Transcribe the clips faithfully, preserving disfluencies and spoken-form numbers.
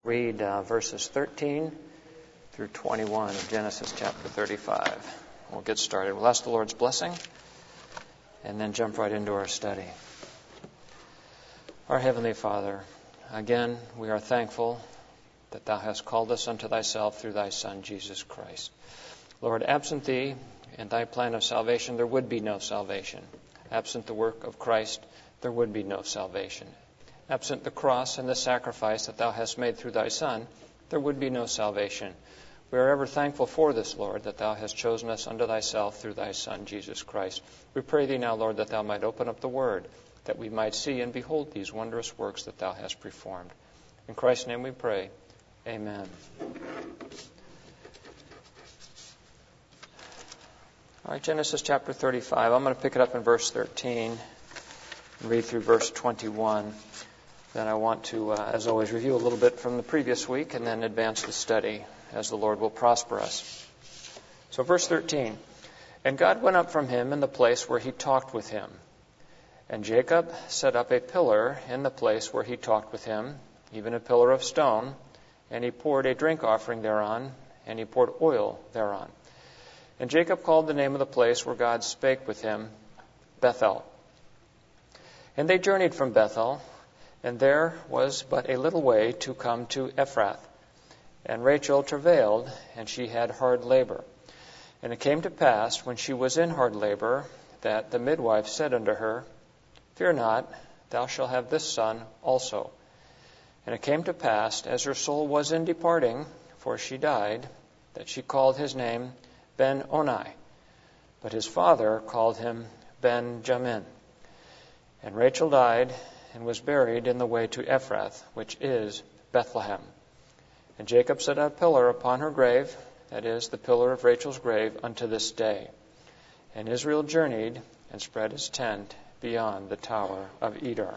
read uh, verses thirteen through twenty-one of Genesis chapter thirty-five. We'll get started. We'll ask the Lord's blessing and then jump right into our study. Our Heavenly Father, again, we are thankful that Thou hast called us unto Thyself through Thy Son, Jesus Christ. Lord, absent Thee and Thy plan of salvation, there would be no salvation. Absent the work of Christ, there would be no salvation. Absent the cross and the sacrifice that Thou hast made through Thy Son, there would be no salvation. We are ever thankful for this, Lord, that Thou hast chosen us unto Thyself through Thy Son, Jesus Christ. We pray Thee now, Lord, that Thou might open up the Word, that we might see and behold these wondrous works that Thou hast performed. In Christ's name we pray. Amen. All right, Genesis chapter thirty-five. I'm going to pick it up in verse thirteen and read through verse twenty-one. Then I want to, uh, as always, review a little bit from the previous week and then advance the study as the Lord will prosper us. So verse thirteen. And God went up from him in the place where he talked with him. And Jacob set up a pillar in the place where he talked with him, even a pillar of stone, and he poured a drink offering thereon, and he poured oil thereon. And Jacob called the name of the place where God spake with him, Bethel. And they journeyed from Bethel, and there was but a little way to come to Ephrath. And Rachel travailed, and she had hard labor. And it came to pass, when she was in hard labor, that the midwife said unto her, Fear not, thou shalt have this son also. And it came to pass, as her soul was in departing, for she died, that she called his name Ben-Oni. But his father called him Benjamin. And Rachel died, and was buried in the way to Ephrath, which is Bethlehem. And Jacob set a pillar upon her grave, that is, the pillar of Rachel's grave, unto this day. And Israel journeyed and spread his tent beyond the tower of Edar.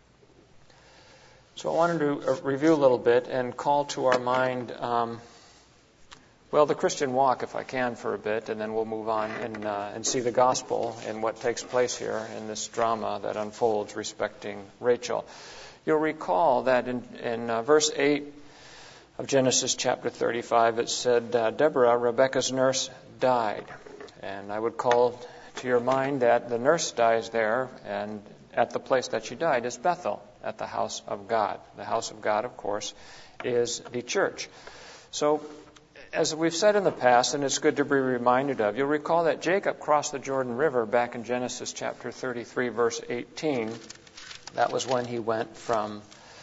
So I wanted to review a little bit and call to our mind, um, well, the Christian walk, if I can, for a bit, and then we'll move on and, uh, and see the gospel and what takes place here in this drama that unfolds respecting Rachel. You'll recall that in, in uh, verse eight of Genesis chapter thirty-five, it said, uh, Deborah, Rebekah's nurse, died. And I would call to your mind that the nurse dies there, and at the place that she died is Bethel, at the house of God. The house of God, of course, is the church. So, as we've said in the past, and it's good to be reminded of, you'll recall that Jacob crossed the Jordan River back in Genesis chapter thirty-three, verse eighteen. That was when he went from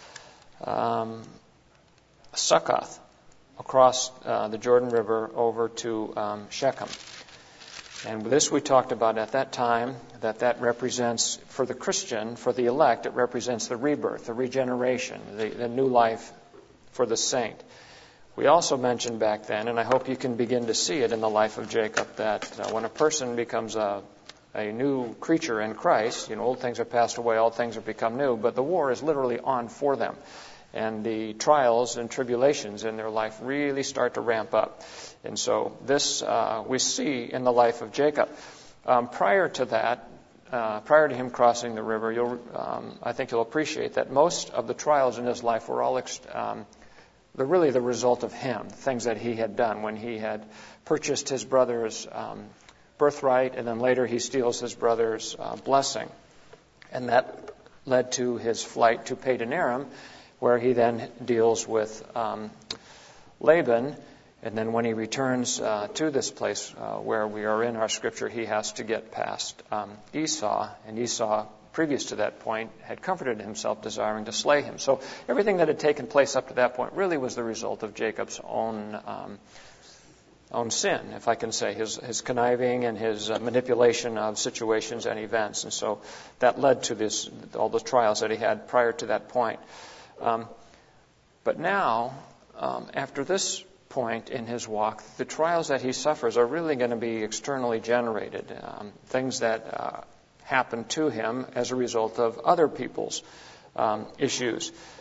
um, Succoth across uh, the Jordan River over to um, Shechem. And this we talked about at that time, that that represents, for the Christian, for the elect, it represents the rebirth, the regeneration, the, the new life for the saint. We also mentioned back then, and I hope you can begin to see it in the life of Jacob, that uh, when a person becomes a, a new creature in Christ, you know, old things have passed away, all things have become new, but the war is literally on for them. And the trials and tribulations in their life really start to ramp up. And so this uh, we see in the life of Jacob. Um, prior to that, uh, prior to him crossing the river, you'll, um, I think you'll appreciate that most of the trials in his life were all ex- um, they're really the result of him, things that he had done when he had purchased his brother's um, birthright, and then later he steals his brother's uh, blessing. And that led to his flight to Padan Aram, where he then deals with um, Laban. And then when he returns uh, to this place uh, where we are in our scripture, he has to get past um, Esau. And Esau, previous to that point, had comforted himself, desiring to slay him. So everything that had taken place up to that point really was the result of Jacob's own um, own sin, if I can say, his, his conniving and his uh, manipulation of situations and events. And so that led to this, all the trials that he had prior to that point. Um, but now, um, after this point in his walk, the trials that he suffers are really going to be externally generated, um, things that uh, happen to him as a result of other people's um, issues.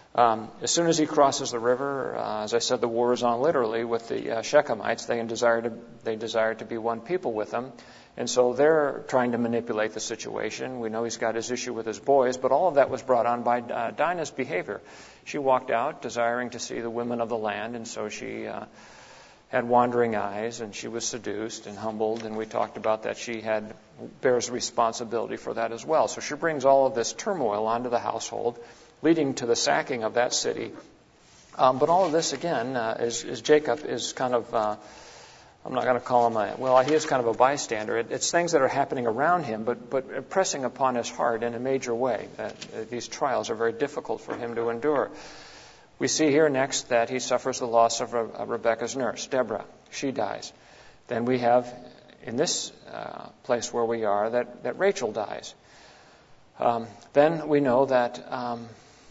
Um, as soon as he crosses the river, uh, as I said, the war is on literally with the uh, Shechemites. They desire to they desire to be one people with them, and so they're trying to manipulate the situation. We know he's got his issue with his boys, but all of that was brought on by uh, Dinah's behavior. She walked out desiring to see the women of the land, and so she uh, had wandering eyes, and she was seduced and humbled, and we talked about that she had bears responsibility for that as well. So she brings all of this turmoil onto the household, leading to the sacking of that city. Um, but all of this, again, uh, is, is Jacob is kind of, uh, I'm not going to call him a, well, he is kind of a bystander. It, it's things that are happening around him, but, but pressing upon his heart in a major way. Uh, these trials are very difficult for him to endure. We see here next that he suffers the loss of, Re- of Rebekah's nurse, Deborah. She dies. Then we have, in this uh, place where we are, that, that Rachel dies. Um, then we know that um,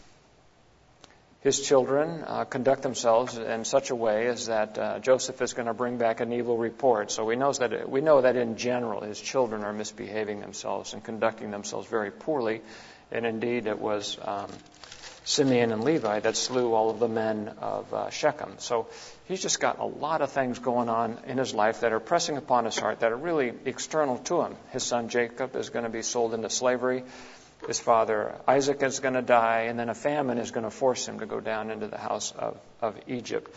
his children uh, conduct themselves in such a way as that uh, Joseph is going to bring back an evil report. So we knows that we know that in general his children are misbehaving themselves and conducting themselves very poorly. And indeed it was um, Simeon and Levi that slew all of the men of uh, Shechem. So he's just got a lot of things going on in his life that are pressing upon his heart that are really external to him. His son Jacob is going to be sold into slavery. His father Isaac is going to die, and then a famine is going to force him to go down into the house of, of Egypt.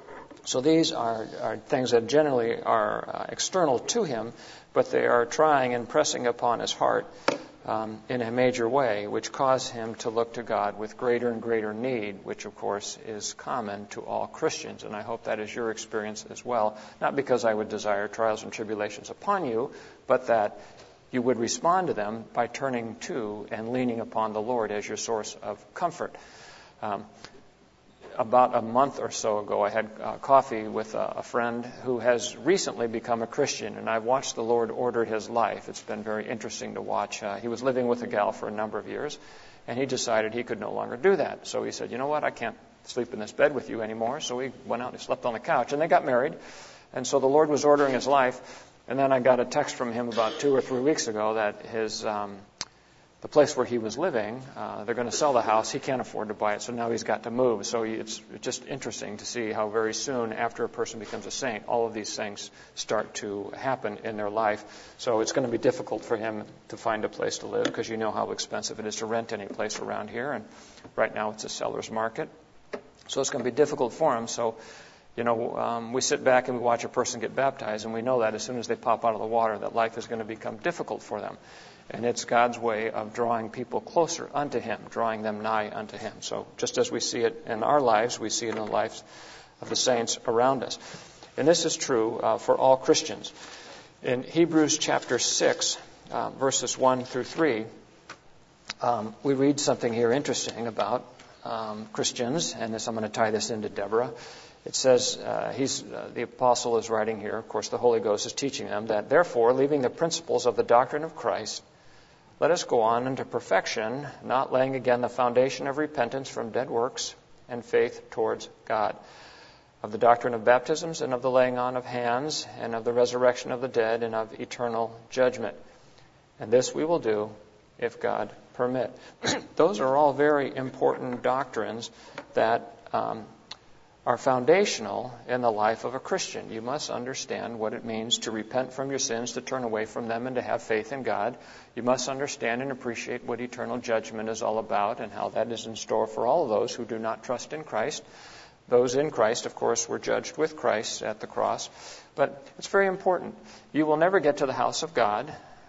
So these are, are things that generally are uh, external to him, but they are trying and pressing upon his heart um, in a major way, which cause him to look to God with greater and greater need, which of course is common to all Christians. And I hope that is your experience as well, not because I would desire trials and tribulations upon you, but that you would respond to them by turning to and leaning upon the Lord as your source of comfort. Um, about a month or so ago, I had uh, coffee with a, a friend who has recently become a Christian, and I've watched the Lord order his life. It's been very interesting to watch. Uh, he was living with a gal for a number of years, and he decided he could no longer do that. So he said, you know what, I can't sleep in this bed with you anymore. So he went out and slept on the couch, and they got married. And so the Lord was ordering his life. And then I got a text from him about two or three weeks ago that his um, the place where he was living, uh, they're going to sell the house. He can't afford to buy it, so now he's got to move. So it's just interesting to see how very soon after a person becomes a saint, all of these things start to happen in their life. So it's going to be difficult for him to find a place to live because you know how expensive it is to rent any place around here. And right now it's a seller's market. So it's going to be difficult for him. So You know, um, we sit back and we watch a person get baptized, and we know that as soon as they pop out of the water, that life is going to become difficult for them. And it's God's way of drawing people closer unto Him, drawing them nigh unto Him. So just as we see it in our lives, we see it in the lives of the saints around us. And this is true uh, for all Christians. In Hebrews chapter six, uh, verses one through three, um, we read something here interesting about um, Christians, and this, I'm going to tie this into Deborah. It says, uh, he's, uh, the apostle is writing here, of course the Holy Ghost is teaching them, that therefore, leaving the principles of the doctrine of Christ, let us go on unto perfection, not laying again the foundation of repentance from dead works and faith towards God, of the doctrine of baptisms and of the laying on of hands and of the resurrection of the dead and of eternal judgment. And this we will do if God permit. Those are all very important doctrines that um, are foundational in the life of a Christian. You must understand what it means to repent from your sins, to turn away from them, and to have faith in God. You must understand and appreciate what eternal judgment is all about and how that is in store for all of those who do not trust in Christ. Those in Christ, of course, were judged with Christ at the cross. But it's very important. You will never get to the house of God,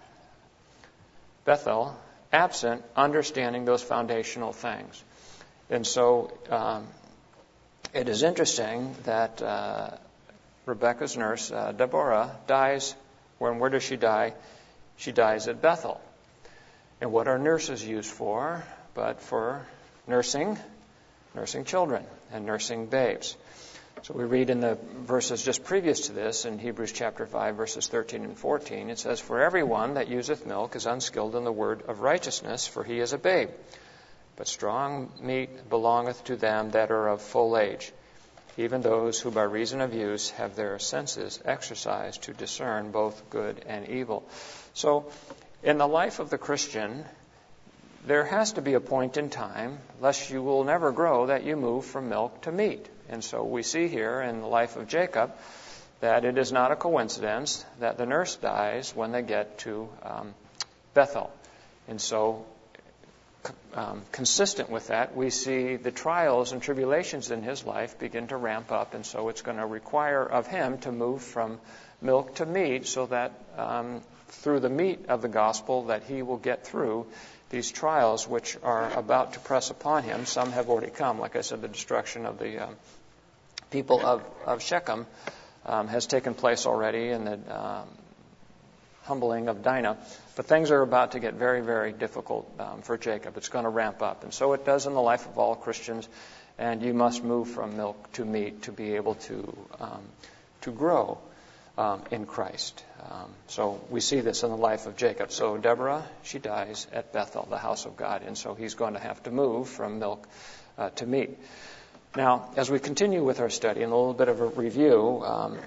Bethel, absent understanding those foundational things. And so um, it is interesting that uh, Rebekah's nurse, uh, Deborah, dies. When, where does she die? She dies at Bethel. And what are nurses used for? But for nursing, nursing children and nursing babes. So we read in the verses just previous to this, in Hebrews chapter five, verses thirteen and fourteen, it says, For everyone that useth milk is unskilled in the word of righteousness, for he is a babe. But strong meat belongeth to them that are of full age, even those who by reason of use have their senses exercised to discern both good and evil. So, in the life of the Christian, there has to be a point in time, lest you will never grow, that you move from milk to meat. And so we see here in the life of Jacob that it is not a coincidence that the nurse dies when they get to um, Bethel. And so, um, consistent with that, we see the trials and tribulations in his life begin to ramp up. And so it's going to require of him to move from milk to meat, so that um, through the meat of the gospel that he will get through these trials which are about to press upon him. Some have already come. Like I said, the destruction of the um, people of, of Shechem um, has taken place already, and the um, humbling of Dinah. But things are about to get very, very difficult um, for Jacob. It's going to ramp up. And so it does in the life of all Christians. And you must move from milk to meat to be able to um, to grow um, in Christ. Um, so we see this in the life of Jacob. So Deborah, she dies at Bethel, the house of God. And so he's going to have to move from milk uh, to meat. Now, as we continue with our study, and a little bit of a review, um,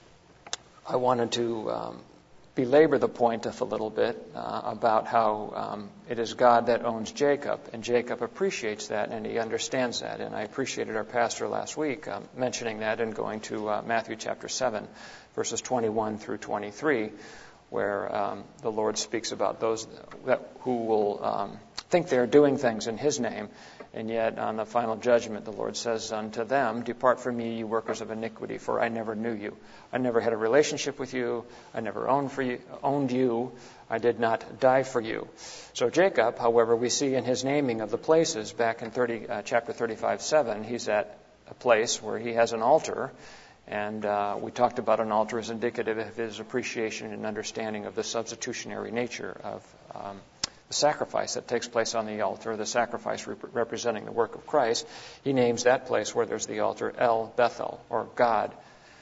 I wanted to um, belabor the point a little bit uh, about how um, it is God that owns Jacob, and Jacob appreciates that, and he understands that. And I appreciated our pastor last week um, mentioning that and going to uh, Matthew chapter seven, verses twenty-one through twenty-three, where um, the Lord speaks about those that who will um, think they are doing things in his name, and yet on the final judgment the Lord says unto them, "Depart from me, you workers of iniquity, for I never knew you. I never had a relationship with you. I never owned for you, owned you. I did not die for you." So Jacob, however, we see in his naming of the places back in thirty, uh, chapter thirty-five, seven, he's at a place where he has an altar. And uh, we talked about an altar as indicative of his appreciation and understanding of the substitutionary nature of um, the sacrifice that takes place on the altar, the sacrifice rep- representing the work of Christ. He names that place where there's the altar El Bethel, or God,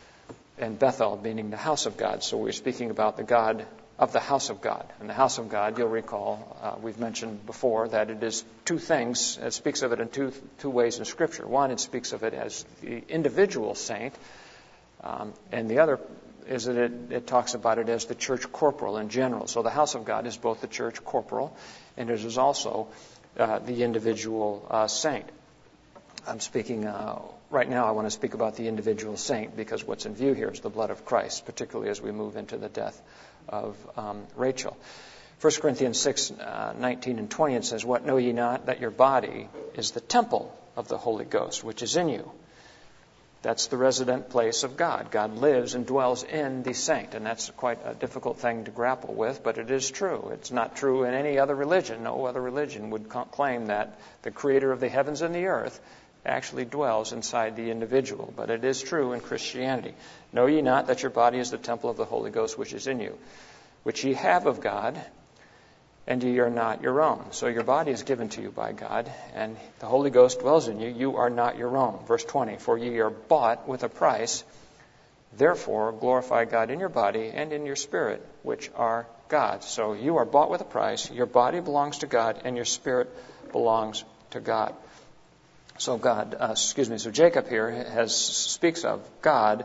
and Bethel meaning the house of God. So we're speaking about the God of the house of God. And the house of God, you'll recall, uh, we've mentioned before that it is two things. It speaks of it in two two ways in Scripture. One, it speaks of it as the individual saint, um, and the other is that it, it talks about it as the church corporal in general. So the house of God is both the church corporal, and it is also uh, the individual uh, saint. I'm speaking uh, right now, I want to speak about the individual saint, because what's in view here is the blood of Christ, particularly as we move into the death of um, Rachel. First Corinthians six, uh, nineteen and twenty, it says, "What know ye not, that your body is the temple of the Holy Ghost, which is in you?" That's the resident place of God. God lives and dwells in the saint, and that's quite a difficult thing to grapple with, but it is true. It's not true in any other religion. No other religion would claim that the creator of the heavens and the earth actually dwells inside the individual, but it is true in Christianity. "Know ye not that your body is the temple of the Holy Ghost which is in you, which ye have of God, and ye are not your own." So your body is given to you by God, and the Holy Ghost dwells in you. You are not your own. Verse twenty, "For ye are bought with a price. Therefore glorify God in your body and in your spirit, which are God's." So you are bought with a price. Your body belongs to God, and your spirit belongs to God. So God, uh, excuse me, so Jacob here has speaks of God,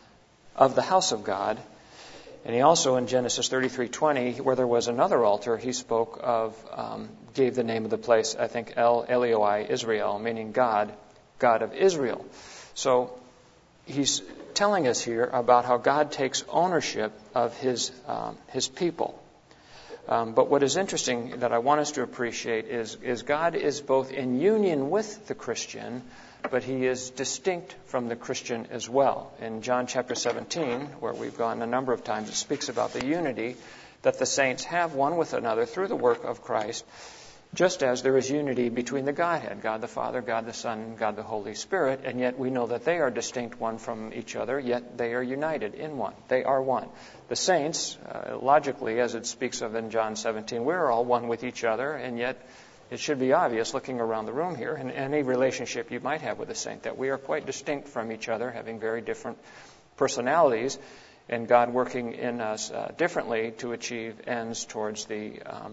of the house of God. And he also, in Genesis thirty-three twenty, where there was another altar, he spoke of, um, gave the name of the place, I think, El Eloi, Israel, meaning God, God of Israel. So he's telling us here about how God takes ownership of his um, his people. Um, but what is interesting that I want us to appreciate is, is God is both in union with the Christian, but he is distinct from the Christian as well. In John chapter seventeen, where we've gone a number of times, it speaks about the unity that the saints have one with another through the work of Christ, just as there is unity between the Godhead, God the Father, God the Son, God the Holy Spirit, and yet we know that they are distinct one from each other, yet they are united in one. They are one. The saints, uh, logically, as it speaks of in John seventeen, we're all one with each other, and yet it should be obvious, looking around the room here, in any relationship you might have with a saint, that we are quite distinct from each other, having very different personalities, and God working in us uh, differently to achieve ends towards the um,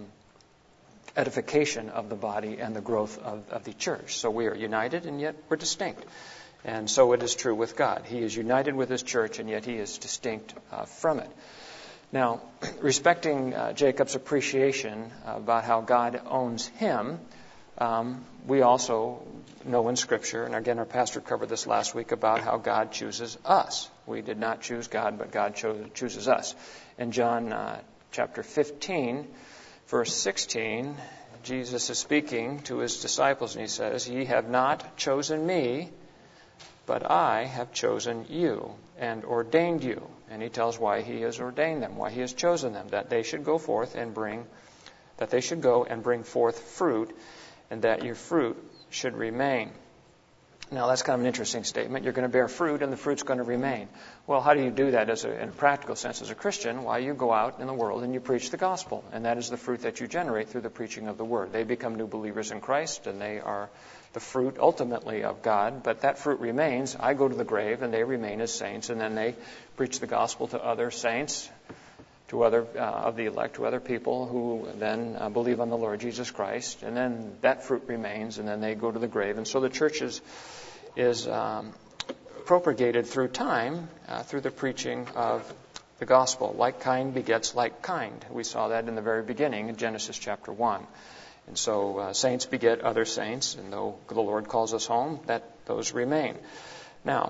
edification of the body and the growth of, of the church. So we are united, and yet we're distinct. And so it is true with God. He is united with his church, and yet he is distinct uh, from it. Now, respecting uh, Jacob's appreciation about how God owns him, um, we also know in Scripture, and again our pastor covered this last week, about how God chooses us. We did not choose God, but God chose, chooses us. In John uh, chapter fifteen, verse sixteen, Jesus is speaking to his disciples, and he says, "Ye have not chosen me, but I have chosen you and ordained you." And he tells why he has ordained them, why he has chosen them, that they should go forth and bring, that they should go and bring forth fruit, and that your fruit should remain. Now, that's kind of an interesting statement. You're going to bear fruit, and the fruit's going to remain. Well, how do you do that as a, in a practical sense as a Christian? Why, you go out in the world and you preach the gospel, and that is the fruit that you generate through the preaching of the word. They become new believers in Christ, and they are the fruit ultimately of God, but that fruit remains. I go to the grave, and they remain as saints, and then they preach the gospel to other saints, to other uh, of the elect, to other people who then uh, believe on the Lord Jesus Christ, and then that fruit remains, and then they go to the grave. And so the church is, is um, propagated through time, uh, through the preaching of the gospel. Like kind begets like kind. We saw that in the very beginning in Genesis chapter one. And so uh, saints beget other saints, and though the Lord calls us home, that those remain. Now,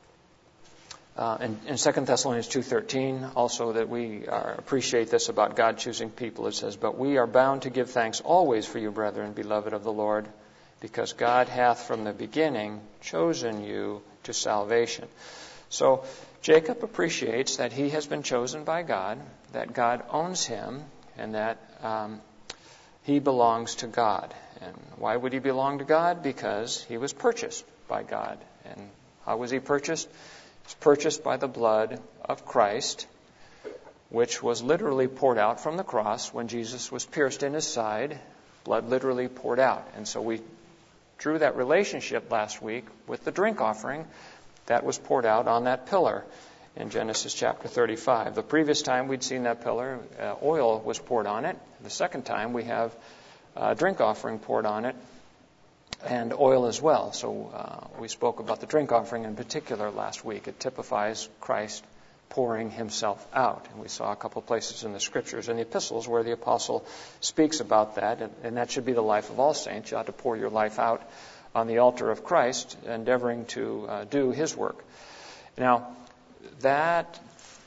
Uh, in, in Second Thessalonians two thirteen, also that we uh, appreciate this about God choosing people. It says, "But we are bound to give thanks always for you, brethren, beloved of the Lord, because God hath from the beginning chosen you to salvation." So Jacob appreciates that he has been chosen by God, that God owns him, and that um, he belongs to God. And why would he belong to God? Because he was purchased by God. And how was he purchased? It's purchased by the blood of Christ, which was literally poured out from the cross when Jesus was pierced in his side. Blood literally poured out. And so we drew that relationship last week with the drink offering that was poured out on that pillar in Genesis chapter thirty-five. The previous time we'd seen that pillar, uh, oil was poured on it. The second time we have a drink offering poured on it, and oil as well. So uh, we spoke about the drink offering in particular last week. It typifies Christ pouring himself out. And we saw a couple of places in the Scriptures and the epistles where the apostle speaks about that, and, and that should be the life of all saints. You ought to pour your life out on the altar of Christ, endeavoring to uh, do his work. Now, that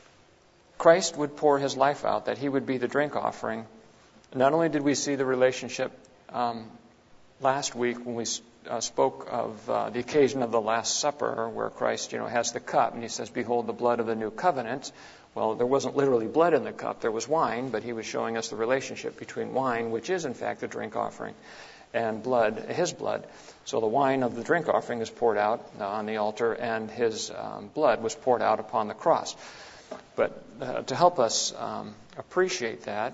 Christ would pour his life out, that he would be the drink offering, not only did we see the relationship um, last week when we uh, spoke of uh, the occasion of the Last Supper, where Christ, you know, has the cup and he says, "Behold the blood of the new covenant." Well, there wasn't literally blood in the cup. There was wine, but he was showing us the relationship between wine, which is in fact the drink offering, and blood, his blood. So the wine of the drink offering is poured out uh, on the altar, and his um, blood was poured out upon the cross. But uh, to help us um, appreciate that,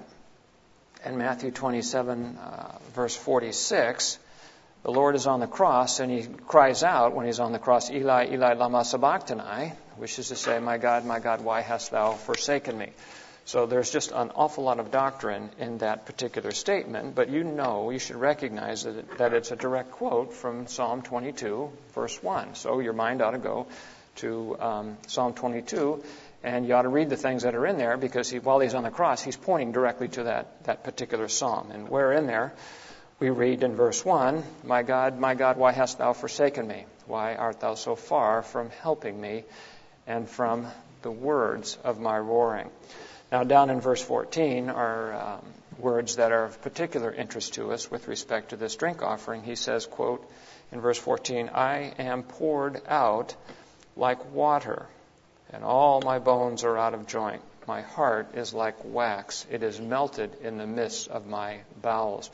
in Matthew twenty-seven, uh, verse forty-six, the Lord is on the cross, and he cries out when he's on the cross, "Eli, Eli, lama sabachthani," which is to say, "My God, my God, why hast thou forsaken me?" So there's just an awful lot of doctrine in that particular statement, but you know, you should recognize that, it, that it's a direct quote from Psalm twenty-two, verse one. So your mind ought to go to um, Psalm twenty-two, and you ought to read the things that are in there, because he, while he's on the cross, he's pointing directly to that, that particular psalm. And where in there, we read in verse one, "My God, my God, why hast thou forsaken me? Why art thou so far from helping me and from the words of my roaring?" Now, down in verse fourteen are um, words that are of particular interest to us with respect to this drink offering. He says, quote, in verse fourteen, "I am poured out like water, and all my bones are out of joint. My heart is like wax. It is melted in the midst of my bowels."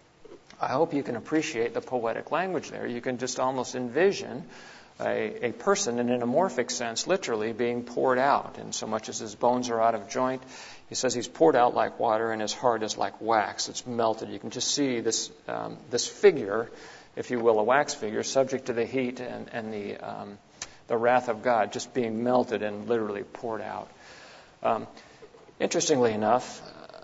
I hope you can appreciate the poetic language there. You can just almost envision a, a person in an amorphic sense literally being poured out, in so much as his bones are out of joint. He says he's poured out like water, and his heart is like wax. It's melted. You can just see this um, this figure, if you will, a wax figure, subject to the heat and, and the um, the wrath of God, just being melted and literally poured out. Um, interestingly enough,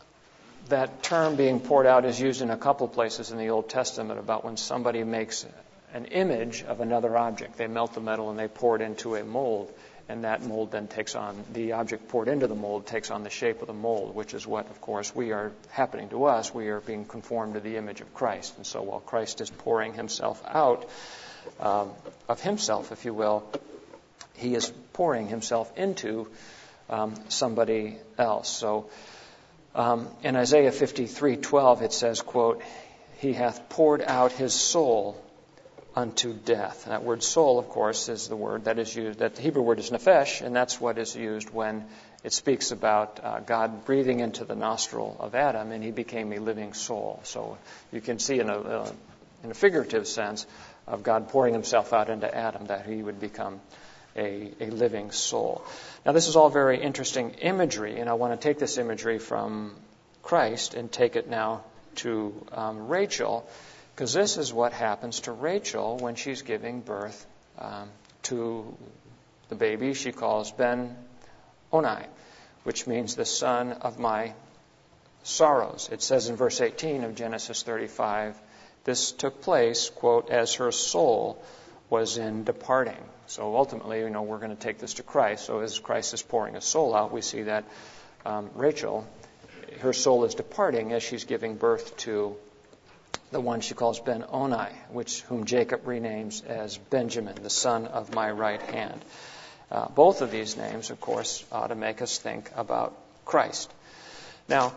that term being poured out is used in a couple places in the Old Testament about when somebody makes an image of another object. They melt the metal and they pour it into a mold. and that mold then takes on, the object poured into the mold takes on the shape of the mold, which is what, of course, we are happening to us. We are being conformed to the image of Christ. And so while Christ is pouring himself out um, of himself, if you will, he is pouring himself into um, somebody else. So um, in Isaiah fifty-three twelve, it says, quote, he hath poured out his soul unto death. And that word soul, of course, is the word that is used, that the Hebrew word is nephesh, and that's what is used when it speaks about uh, God breathing into the nostril of Adam, and he became a living soul. So you can see in a, uh, in a figurative sense of God pouring himself out into Adam, that he would become a, a living soul. Now, this is all very interesting imagery, and I want to take this imagery from Christ and take it now to um, Rachel, because this is what happens to Rachel when she's giving birth um, to the baby she calls Ben-Oni, which means the son of my sorrows. It says in verse eighteen of Genesis thirty-five, this took place, quote, as her soul was in departing. So ultimately, you know, we're going to take this to Christ. So as Christ is pouring his soul out, we see that um, Rachel, her soul is departing as she's giving birth to the one she calls Ben-Oni, which whom Jacob renames as Benjamin, the son of my right hand. Uh, both of these names, of course, ought to make us think about Christ. Now,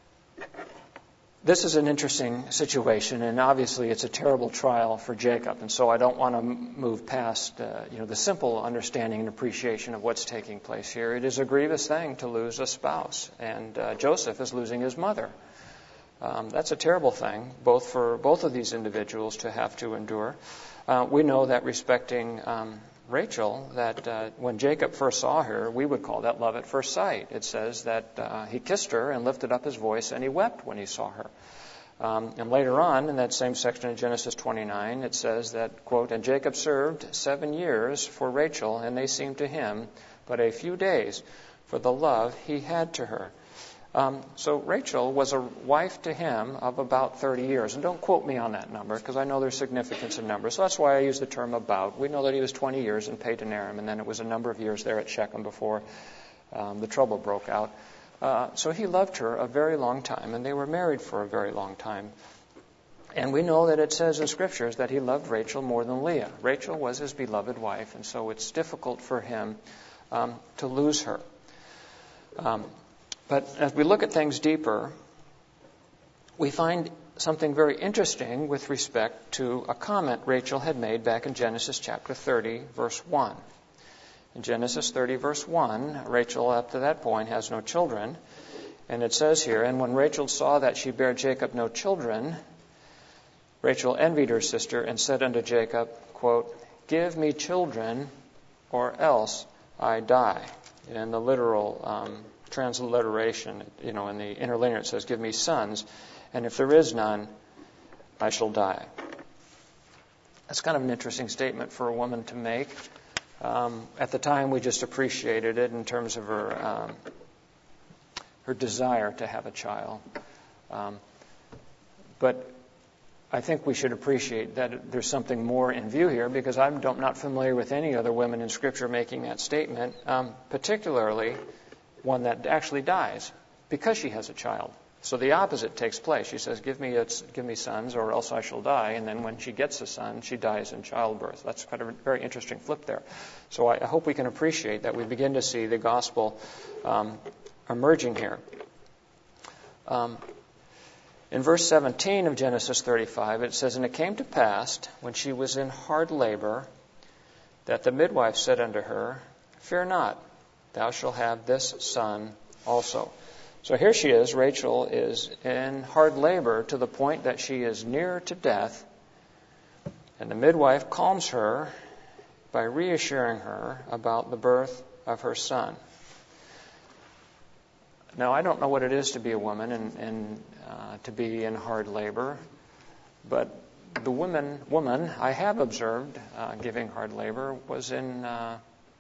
this is an interesting situation, and obviously it's a terrible trial for Jacob, and so I don't want to move past uh, you know, the simple understanding and appreciation of what's taking place here. It is a grievous thing to lose a spouse, and uh, Joseph is losing his mother. Um, that's a terrible thing, both for both of these individuals to have to endure. Uh, we know that respecting um, Rachel, that uh, when Jacob first saw her, we would call that love at first sight. It says that uh, he kissed her and lifted up his voice, and he wept when he saw her. Um, and later on, in that same section of Genesis twenty-nine, it says that, quote, and Jacob served seven years for Rachel, and they seemed to him but a few days for the love he had to her. Um, so Rachel was a wife to him of about thirty years. And don't quote me on that number, because I know there's significance in numbers. So that's why I use the term about. We know that he was twenty years in Padan Aram, and then it was a number of years there at Shechem before um, the trouble broke out. Uh, so he loved her a very long time, and they were married for a very long time. And we know that it says in Scriptures that he loved Rachel more than Leah. Rachel was his beloved wife, and so it's difficult for him um, to lose her. Um, But as we look at things deeper, we find something very interesting with respect to a comment Rachel had made back in Genesis chapter thirty, verse one. In Genesis thirty, verse one, Rachel up to that point has no children. And it says here, and when Rachel saw that she bare Jacob no children, Rachel envied her sister and said unto Jacob, quote, give me children or else I die. In the literal um transliteration, you know, in the interlinear it says, give me sons, and if there is none, I shall die. That's kind of an interesting statement for a woman to make. Um, at the time, we just appreciated it in terms of her um, her desire to have a child. Um, but I think we should appreciate that there's something more in view here, because I'm don't, not familiar with any other women in Scripture making that statement, um, particularly one that actually dies because she has a child. So the opposite takes place. She says, give me a, give me sons or else I shall die. And then when she gets a son, she dies in childbirth. That's kind of a very interesting flip there. So I, I hope we can appreciate that we begin to see the gospel um, emerging here. Um, in verse seventeen of Genesis thirty-five, it says, and it came to pass, when she was in hard labor, that the midwife said unto her, fear not, thou shalt have this son also. So here she is, Rachel is in hard labor to the point that she is near to death. And the midwife calms her by reassuring her about the birth of her son. Now, I don't know what it is to be a woman and, and uh, to be in hard labor, but the woman, woman I have observed uh, giving hard labor was in... Uh,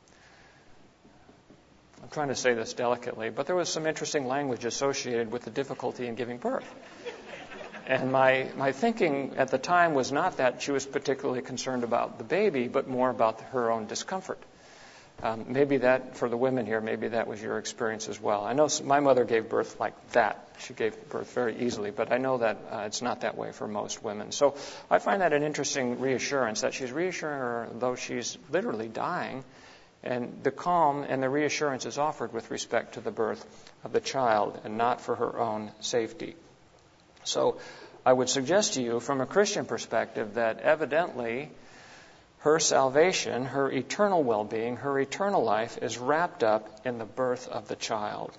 I'm trying to say this delicately, but there was some interesting language associated with the difficulty in giving birth. And my, my thinking at the time was not that she was particularly concerned about the baby, but more about her own discomfort. Um, maybe that, for the women here, maybe that was your experience as well. I know my mother gave birth like that. She gave birth very easily, but I know that uh, it's not that way for most women. So I find that an interesting reassurance, that she's reassuring her though she's literally dying, and the calm and the reassurance is offered with respect to the birth of the child and not for her own safety. So I would suggest to you from a Christian perspective that evidently her salvation, her eternal well-being, her eternal life is wrapped up in the birth of the child.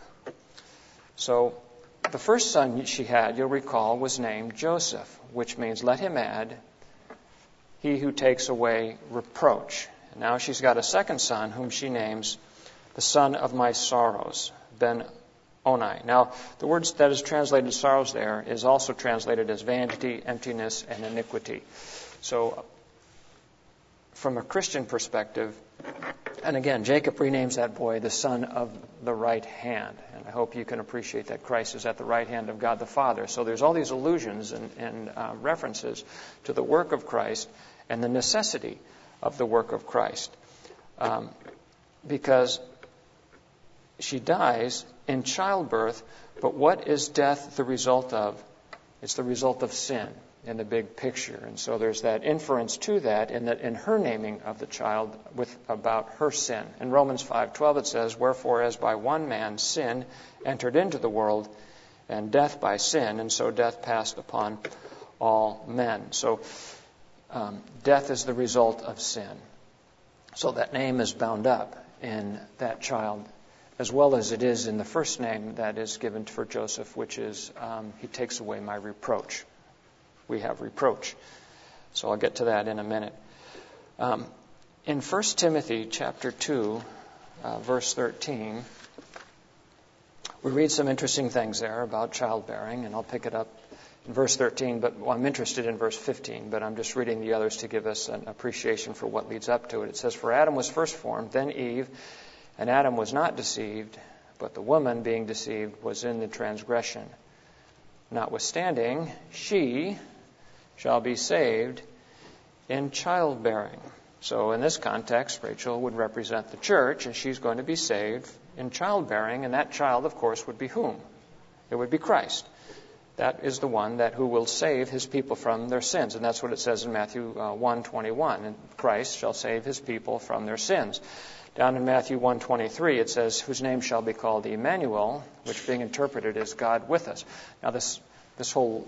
So the first son she had, you'll recall, was named Joseph, which means, let him add, he who takes away reproach. And now she's got a second son whom she names the son of my sorrows, Ben-Oni. Now, the word that is translated sorrows there is also translated as vanity, emptiness, and iniquity. So from a Christian perspective, and again, Jacob renames that boy the son of the right hand. And I hope you can appreciate that Christ is at the right hand of God the Father. So there's all these allusions and, and uh, references to the work of Christ and the necessity of the work of Christ. Um, because she dies in childbirth, but what is death the result of? It's the result of sin in the big picture. And so there's that inference to that in that in her naming of the child with about her sin. In Romans five twelve it says, wherefore as by one man sin entered into the world, and death by sin, and so death passed upon all men. So um, death is the result of sin. So that name is bound up in that child, as well as it is in the first name that is given for Joseph, which is, um, he takes away my reproach. We have reproach. So I'll get to that in a minute. Um, in First Timothy chapter two, uh, verse thirteen, we read some interesting things there about childbearing, and I'll pick it up in verse thirteen, but well, I'm interested in verse fifteen, but I'm just reading the others to give us an appreciation for what leads up to it. It says, for Adam was first formed, then Eve, and Adam was not deceived, but the woman, being deceived, was in the transgression. Notwithstanding, she shall be saved in childbearing. So in this context, Rachel would represent the church, and she's going to be saved in childbearing, and that child, of course, would be whom? It would be Christ. That is the one that who will save his people from their sins, and that's what it says in Matthew uh, one twenty-one. And Christ shall save his people from their sins. Down in Matthew one twenty-three, it says, whose name shall be called Emmanuel, which being interpreted is God with us. Now this this whole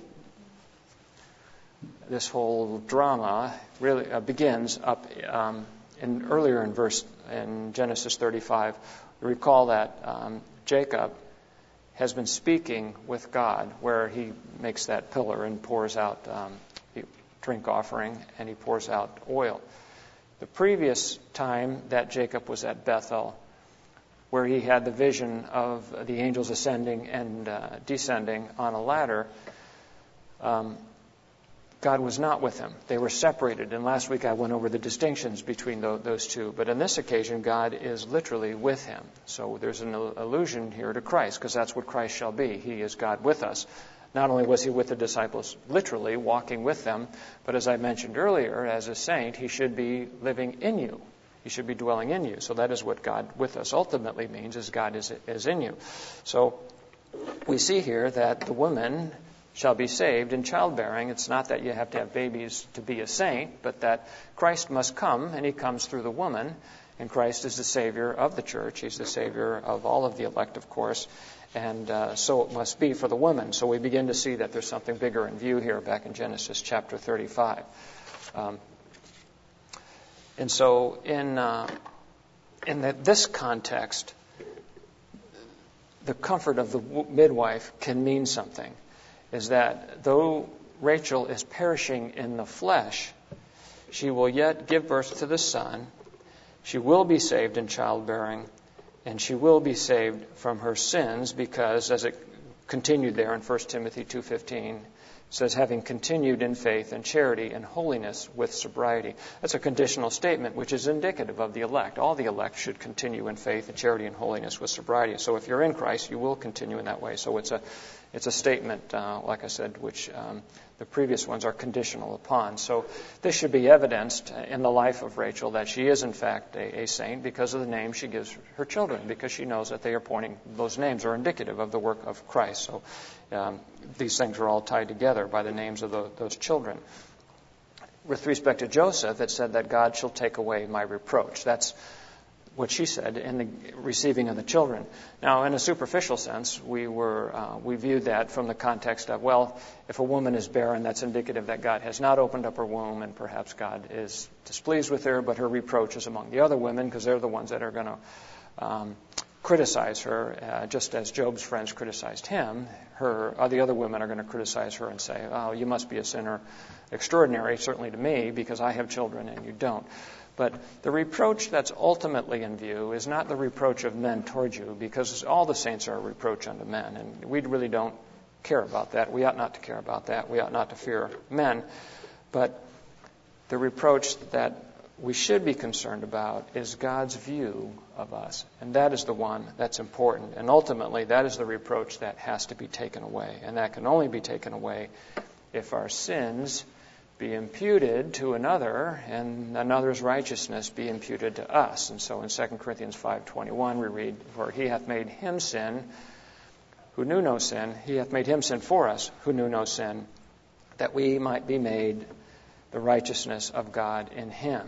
This whole drama really uh, begins up um, in earlier in verse in Genesis thirty-five. You recall that um, Jacob has been speaking with God, where he makes that pillar and pours out um, the drink offering, and he pours out oil. The previous time that Jacob was at Bethel, where he had the vision of the angels ascending and uh, descending on a ladder, um, God was not with him. They were separated. And last week I went over the distinctions between those two. But on this occasion, God is literally with him. So there's an allusion here to Christ, because that's what Christ shall be. He is God with us. Not only was he with the disciples, literally walking with them, but as I mentioned earlier, as a saint, he should be living in you. He should be dwelling in you. So that is what God with us ultimately means, is God is, is in you. So we see here that the woman shall be saved in childbearing. It's not that you have to have babies to be a saint, but that Christ must come, and he comes through the woman, and Christ is the Savior of the church. He's the Savior of all of the elect, of course, and uh, so it must be for the woman. So we begin to see that there's something bigger in view here back in Genesis chapter thirty-five. Um, and so in, uh, in the, this context, the comfort of the midwife can mean something. Is that though Rachel is perishing in the flesh, she will yet give birth to the son. She will be saved in childbearing, and she will be saved from her sins, because, as it continued there in First Timothy two fifteen, it says, having continued in faith and charity and holiness with sobriety. That's a conditional statement, which is indicative of the elect. All the elect should continue in faith and charity and holiness with sobriety. So if you're in Christ, you will continue in that way. So it's a it's a statement, uh, like I said, which um, the previous ones are conditional upon. So this should be evidenced in the life of Rachel that she is, in fact, a, a saint because of the name she gives her children, because she knows that they are pointing, those names are indicative of the work of Christ. So um, these things are all tied together by the names of the, those children. With respect to Joseph, it said that God shall take away my reproach. That's what she said in the receiving of the children. Now, in a superficial sense, we were uh, we viewed that from the context of, well, if a woman is barren, that's indicative that God has not opened up her womb, and perhaps God is displeased with her, but her reproach is among the other women, because they're the ones that are going to um, criticize her, uh, just as Job's friends criticized him. Her, uh, the other women are going to criticize her and say, oh, you must be a sinner extraordinary, certainly to me, because I have children and you don't. But the reproach that's ultimately in view is not the reproach of men toward you, because all the saints are a reproach unto men, and we really don't care about that. We ought not to care about that. We ought not to fear men. But the reproach that we should be concerned about is God's view of us, and that is the one that's important. And ultimately, that is the reproach that has to be taken away, and that can only be taken away if our sins be imputed to another, and another's righteousness be imputed to us. And so in Second Corinthians five twenty-one we read, for he hath made him sin who knew no sin, he hath made him sin for us who knew no sin, that we might be made the righteousness of God in him.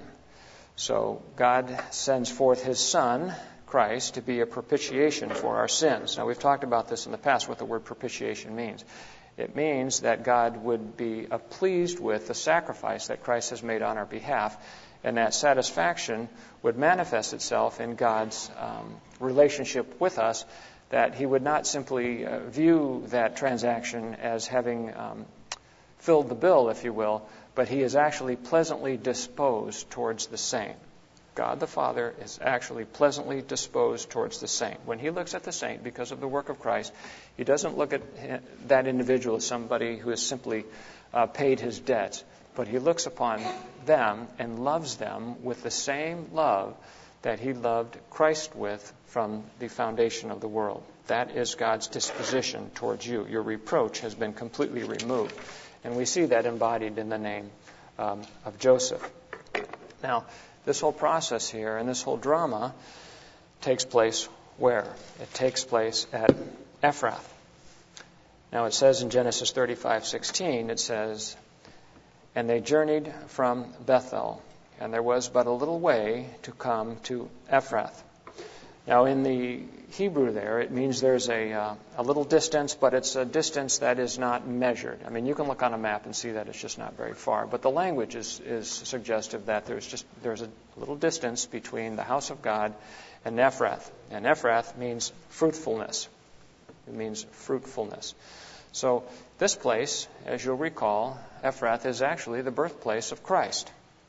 So God sends forth his Son, Christ, to be a propitiation for our sins. Now, we've talked about this in the past, what the word propitiation means. It means that God would be uh, pleased with the sacrifice that Christ has made on our behalf, and that satisfaction would manifest itself in God's um, relationship with us, that he would not simply uh, view that transaction as having um, filled the bill, if you will, but he is actually pleasantly disposed towards the saint. God the Father is actually pleasantly disposed towards the saint. When he looks at the saint because of the work of Christ, he doesn't look at that individual as somebody who has simply uh, paid his debts, but he looks upon them and loves them with the same love that he loved Christ with from the foundation of the world. That is God's disposition towards you. Your reproach has been completely removed. And we see that embodied in the name um, of Joseph. Now, this whole process here and this whole drama takes place where? It takes place at Ephrath. Now it says in Genesis thirty-five sixteen, it says, and they journeyed from Bethel, and there was but a little way to come to Ephrath. Now in the Hebrew there, it means there's a uh, a little distance, but it's a distance that is not measured. I mean, you can look on a map and see that it's just not very far, but the language is, is suggestive that there's just there's a little distance between the house of God and Ephrath. And Ephrath means fruitfulness. It means fruitfulness. So this place, as you'll recall, Ephrath is actually the birthplace of Christ.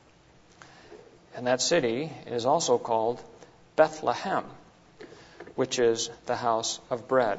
And that city is also called Bethlehem, which is the house of bread.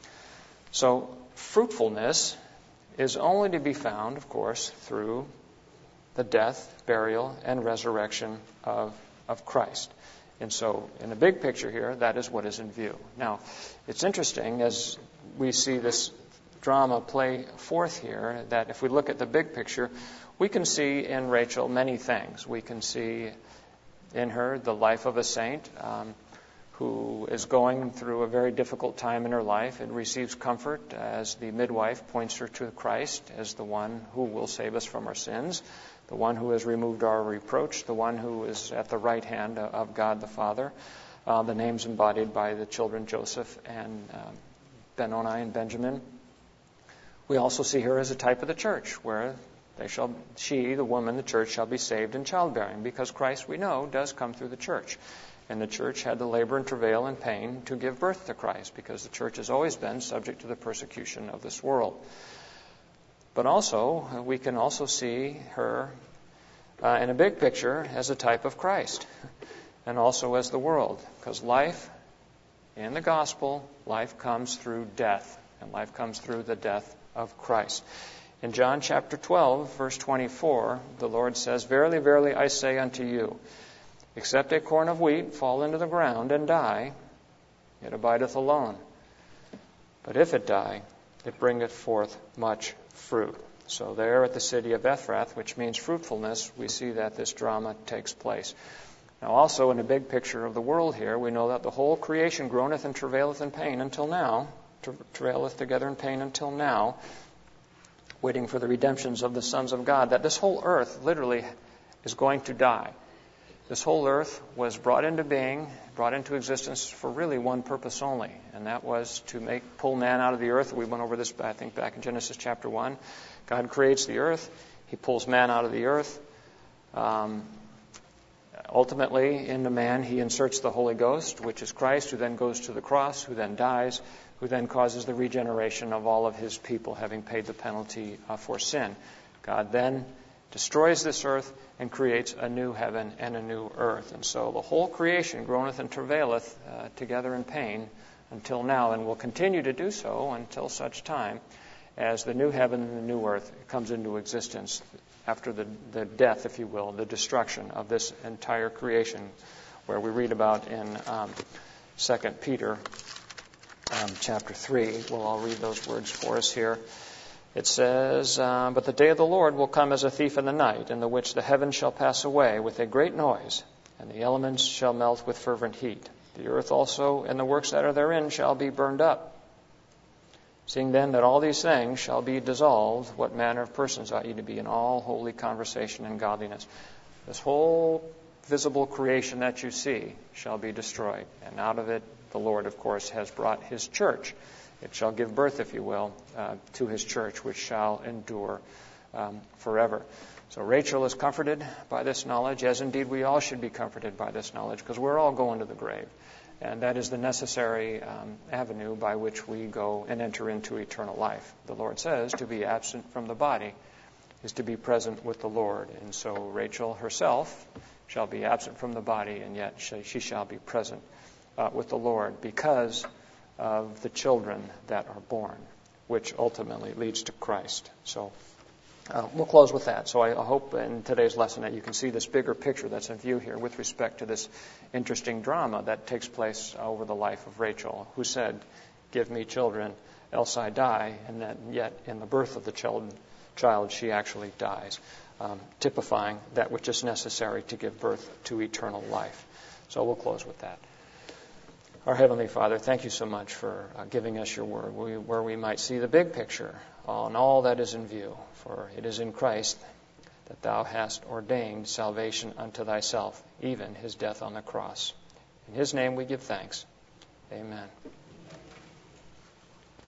So fruitfulness is only to be found, of course, through the death, burial, and resurrection of, of Christ. And so in the big picture here, that is what is in view. Now, it's interesting as we see this drama play forth here, that if we look at the big picture, we can see in Rachel many things. We can see in her the life of a saint, um, who is going through a very difficult time in her life and receives comfort as the midwife points her to Christ as the one who will save us from our sins, the one who has removed our reproach, the one who is at the right hand of God the Father. Uh, the names embodied by the children Joseph and um, Benoni and Benjamin. We also see her as a type of the church, where they shall, she, the woman, the church, shall be saved in childbearing, because Christ, we know, does come through the church. And the church had the labor and travail and pain to give birth to Christ, because the church has always been subject to the persecution of this world. But also, we can also see her uh, in a big picture as a type of Christ, and also as the world, because life in the gospel, life comes through death, and life comes through the death of Christ. In John chapter twelve, verse twenty-four, the Lord says, Verily, verily, I say unto you, except a corn of wheat fall into the ground and die, it abideth alone. But if it die, it bringeth forth much fruit. So there at the city of Ephrath, which means fruitfulness, we see that this drama takes place. Now also in the big picture of the world here, we know that the whole creation groaneth and travaileth in pain until now, travaileth together in pain until now, waiting for the redemptions of the sons of God, that this whole earth literally is going to die. This whole earth was brought into being, brought into existence for really one purpose only, and that was to make pull man out of the earth. We went over this, I think, back in Genesis chapter one. God creates the earth. He pulls man out of the earth. Um, ultimately, in the man, he inserts the Holy Ghost, which is Christ, who then goes to the cross, who then dies, who then causes the regeneration of all of his people, having paid the penalty uh, for sin. God then destroys this earth and creates a new heaven and a new earth. And so the whole creation groaneth and travaileth uh, together in pain until now, and will continue to do so until such time as the new heaven and the new earth comes into existence after the, the death, if you will, the destruction of this entire creation, where we read about in um, Second Peter um, chapter three. We'll all read those words for us here. It says, uh, But the day of the Lord will come as a thief in the night, in the which the heavens shall pass away with a great noise, and the elements shall melt with fervent heat. The earth also and the works that are therein shall be burned up. Seeing then that all these things shall be dissolved, what manner of persons ought ye to be in all holy conversation and godliness? This whole visible creation that you see shall be destroyed. And out of it, the Lord, of course, has brought his church. It shall give birth, if you will, uh, to his church, which shall endure um, forever. So Rachel is comforted by this knowledge, as indeed we all should be comforted by this knowledge, because we're all going to the grave. And that is the necessary um, avenue by which we go and enter into eternal life. The Lord says to be absent from the body is to be present with the Lord. And so Rachel herself shall be absent from the body, and yet she, she shall be present uh, with the Lord because of the children that are born, which ultimately leads to Christ. So uh, we'll close with that. So I hope in today's lesson that you can see this bigger picture that's in view here with respect to this interesting drama that takes place over the life of Rachel, who said, "Give me children, else I die," and that yet in the birth of the child, child she actually dies, um, typifying that which is necessary to give birth to eternal life. So we'll close with that. Our Heavenly Father, thank you so much for uh, giving us your word, we, where we might see the big picture on all that is in view. For it is in Christ that thou hast ordained salvation unto thyself, even his death on the cross. In his name we give thanks. Amen.